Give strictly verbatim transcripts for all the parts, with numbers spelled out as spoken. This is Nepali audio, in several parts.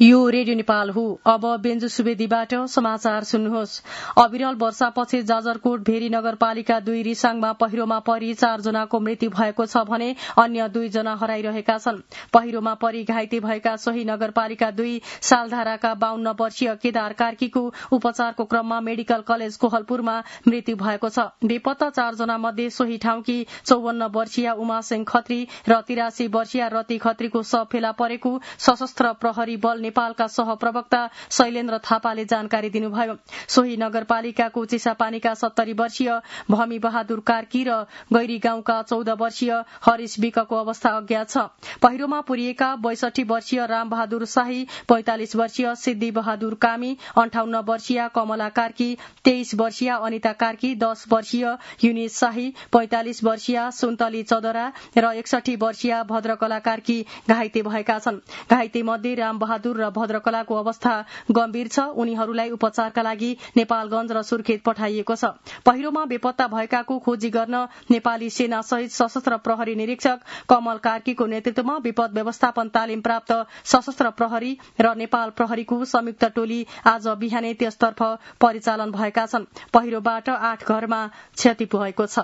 यो रेडियो नेपाल हो। अब बेन्जु सुवेदीबाट समाचार सुन्नुहोस्। अविरल वर्षापछि जाजरकोट भेरी नगरपालिका दुई रिसाङमा पहिरोमा परि चार जनाको मृत्यु भएको छ भने अन्य दुई जना हराइरहेका छन्। पहिरोमा परि घाइते भएका सोही नगरपालिका दुई सालधाराका बाहन्न वर्षीय केदार कार्कीको उपचारको क्रममा मेडिकल कलेज कोहलपुरमा मृत्यु भएको छ। बेपत्ता चार जना मध्ये सोही ठाउँकी चौवन्न वर्षीय उमा सिंह खत्री र तिरासी वर्षीय रति खत्रीको शव फेला परेको सशस्त्र प्रहरी बल नेपालका सहप्रवक्ता शैलेन्द्र थापाले जानकारी दिनुभयो। सोही नगरपालिकाको चिसापानीका सत्तरी वर्षीय भमी बहादुर कार्की र गैरी गाउँका चौध वर्षीय हरिश विकको अवस्था अज्ञात छ। पहिरोमा पुरिएका बैसठी वर्षीय राम बहादुर शाही, पैंतालिस वर्षीय सिद्धि बहादुर कामी, अन्ठाउन्न वर्षीय कमला कार्की, तेइस वर्षीय अनिता कार्की, दस वर्षीय युनिस शाही, पैंतालिस वर्षीय सुन्तली चौधरा र एकसठी वर्षीय भद्रकला कार्की घाइते भएका छन्। घाइते मध्ये राम बहादुर र भद्रकलाको अवस्था गम्भीर छ। उनीहरूलाई उपचारका लागि नेपालगंज र सुर्खेत पठाइएको छ। पहिरोमा बेपत्ता भएकाको खोजी गर्न नेपाली सेना सहित सशस्त्र प्रहरी निरीक्षक कमल कार्कीको नेतृत्वमा विपद व्यवस्थापन तालिम प्राप्त सशस्त्र प्रहरी र नेपाल प्रहरीको संयुक्त टोली आज बिहानै त्यसतर्फ परिचालन भएका छन्। पहिरोबाट आठ घरमा क्षति पुगेको छ।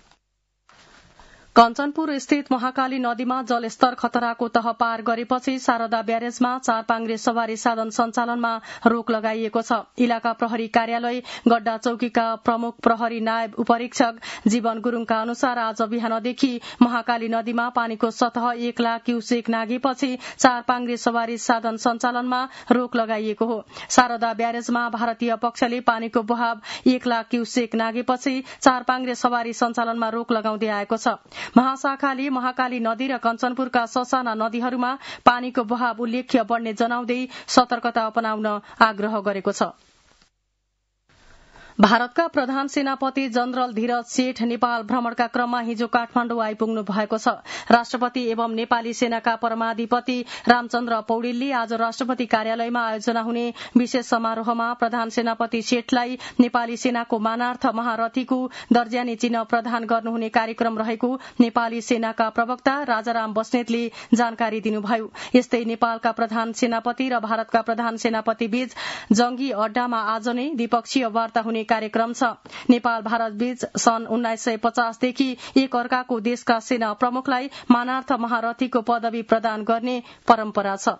कञ्चनपुर स्थित महाकाली नदीमा जलस्तर खतराको तह पार गरेपछि शारदा ब्यारेजमा चार पाङ्ग्रे सवारी साधन सञ्चालनमा रोक लगाइएको छ। इलाका प्रहरी कार्यालय गड्डा चौकीका प्रमुख प्रहरी नायब उपरीक्षक जीवन गुरूङका अनुसार आज बिहानदेखि महाकाली नदीमा पानीको सतह एक लाख क्यूसेक नागेपछि चार पाङ्ग्रे सवारी साधन सञ्चालनमा रोक लगाइएको हो। शारदा ब्यारेजमा भारतीय पक्षले पानीको बहाव एक लाख क्यूसेक नागेपछि चार पाङ्ग्रे सवारी सञ्चालनमा रोक लगाउँदै आएको छ। महाशाखाले महाकाली नदी र कञ्चनपुरका ससाना नदीहरूमा पानीको बहाव उल्लेख्य बढ्ने जनाउँदै सतर्कता अपनाउन आग्रह गरेको छ। भारतका प्रधान सेनापति जनरल धीरज सेठ नेपाल भ्रमणका क्रममा हिजो काठमाडौँ आइपुग्नु भएको छ। राष्ट्रपति एवं नेपाली सेनाका परमाधिपति रामचन्द्र पौडेलले आज राष्ट्रपति कार्यालयमा आयोजना हुने विशेष समारोहमा प्रधान सेनापति सेठलाई नेपाली सेनाको मानार्थ महारथीको दर्जानी चिन्ह प्रदान गर्नुहुने कार्यक्रम रहेको नेपाली सेनाका प्रवक्ता राजाराम बस्नेतले जानकारी दिनुभयो। यस्तै नेपालका प्रधान सेनापति र भारतका प्रधान सेनापति बीच जंगी अड्डामा आज नै द्विपक्षीय वार्ता हुने कार्यक्रम छ। नेपाल भारत बीच सन् उन्नाइस सय पचासदेखि एक अर्काको देशका सेना प्रमुखलाई मानार्थ महारथीको पदवी प्रदान गर्ने परम्परा छ।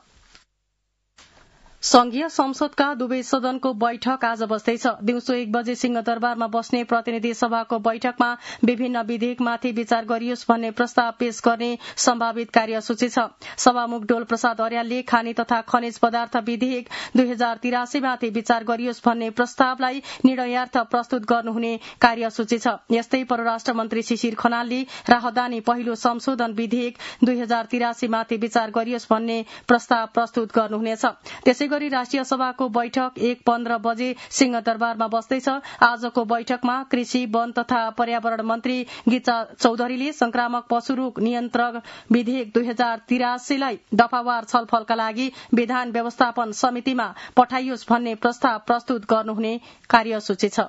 संघीय संसदका दुवै सदनको बैठक आज बस्दैछ। दिउँसो एक बजे सिंहदरबारमा बस्ने प्रतिनिधि सभाको बैठकमा विभिन्न विधेयकमाथि विचार गरियोस् भन्ने प्रस्ताव पेश गर्ने सम्भावित कार्यसूची छ। सभामुख डोल प्रसाद अर्यालले खानी तथा खनिज पदार्थ विधेयक दुई हजार तिरासीमाथि विचार गरियोस् भन्ने प्रस्तावलाई निर्णयार्थ प्रस्तुत गर्नुहुने कार्यसूची छ। यस्तै परराष्ट्र मन्त्री शिशिर खनालले राहदानी पहिलो संशोधन विधेयक दुई हजार तिरासीमाथि विचार गरियोस् भन्ने प्रस्ताव प्रस्तुत गर्नुहुनेछ। त्यसै गरी राष्ट्रिय सभाको बैठक एक पन्ध्र बजे सिंहदरबारमा बस्दैछ। आजको बैठकमा कृषि वन तथा पर्यावरण मन्त्री गीता चौधरीले संक्रामक पशु रोग नियन्त्रण विधेयक दुई हजार तिरासीलाई दफावार छलफलका लागि विधान व्यवस्थापन समितिमा पठाइयोस् भन्ने प्रस्ताव प्रस्तुत गर्नुहुने कार्यसूची छ।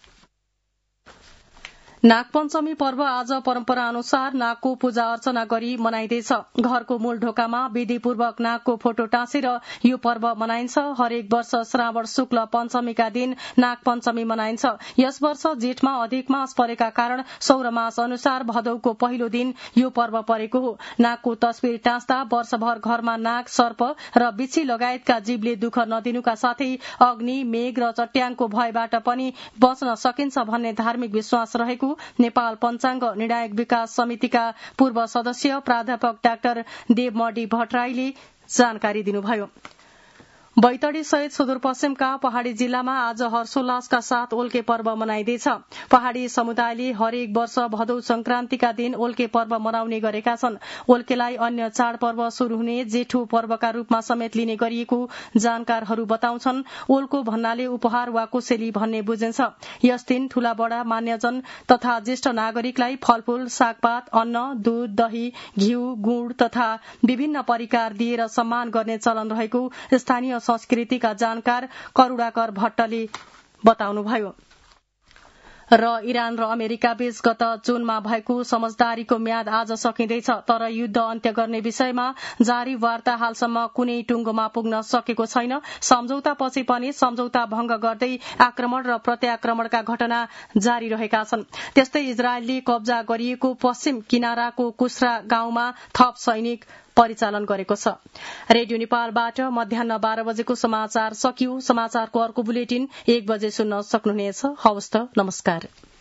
नागपञ्चमी पर्व आज परम्परा अनुसार नागको पूजा अर्चना गरी मनाइँदैछ। घरको मूल ढोकामा विधिपूर्वक नागको फोटो टाँसेर यो पर्व मनाइन्छ। हरेक वर्ष श्रावण शुक्ल पञ्चमीका दिन नागपञ्चमी मनाइन्छ। यस वर्ष जेठमा अधिक मास परेका कारण सौर मास अनुसार भदौको पहिलो दिन यो पर्व परेको हो। नागको तस्बिर टाँस्दा वर्षभर घरमा नाग, सर्प र बिच्छी लगायतका जीवले दुःख नदिनुका साथै अग्नि, मेघ र चट्याङको भयबाट पनि बच्न सकिन्छ भन्ने धार्मिक विश्वास रहेको नेपाल पञ्चाङ्ग निर्णायक विकास समितिका पूर्व सदस्य प्राध्यापक डाक्टर देवमणि भट्टराईले जानकारी दिनुभयो। बैतडी सहित सुदूरपश्चिमका पहाड़ी जिल्लामा आज हर्षोल्लासका साथ ओल्के पर्व मनाइँदैछ। पहाड़ी समुदायले हरेक वर्ष भदौ संक्रान्तिका दिन ओल्के पर्व मनाउने गरेका छन्। ओल्केलाई अन्य चाडपर्व शुरू हुने जेठो पर्वका रूपमा समेत लिने गरिएको जानकारहरू बताउँछन्। ओल्को भन्नाले उपहार वा कोसेली भन्ने बुझिन्छ। यस दिन ठूला बडा मान्यजन तथा ज्येष्ठ नागरिकलाई फलफूल, सागपात, अन्न, दूध, दही, घिउ, गुड़ तथा विभिन्न परिकार दिएर सम्मान गर्ने चलन रहेको स्थानीय संस्कृतिका जानकार करूणाकर भट्टले बताउनुभयो। र इरान र अमेरिका बीच गत जूनमा भएको समझदारीको म्याद आज सकिँदैछ, तर युद्ध अन्त्य गर्ने विषयमा जारी वार्ता हालसम्म कुनै टुंगोमा पुग्न सकेको छैन। सम्झौतापछि पनि सम्झौता भंग गर्दै आक्रमण र प्रत्याक्रमणका घटना जारी रहेका छन्। त्यस्तै इजरायलले कब्जा गरिएको पश्चिम किनाराको कुस्रा गाउँमा थप सैनिक परिचालन गरेको छ। रेडियो नेपालबाट मध्याह बाह्र बजेको समाचार सकियो। समाचारको अर्को बुलेटिन एक बजे सुन्न सक्नुहुनेछ। हवस् त, नमस्कार।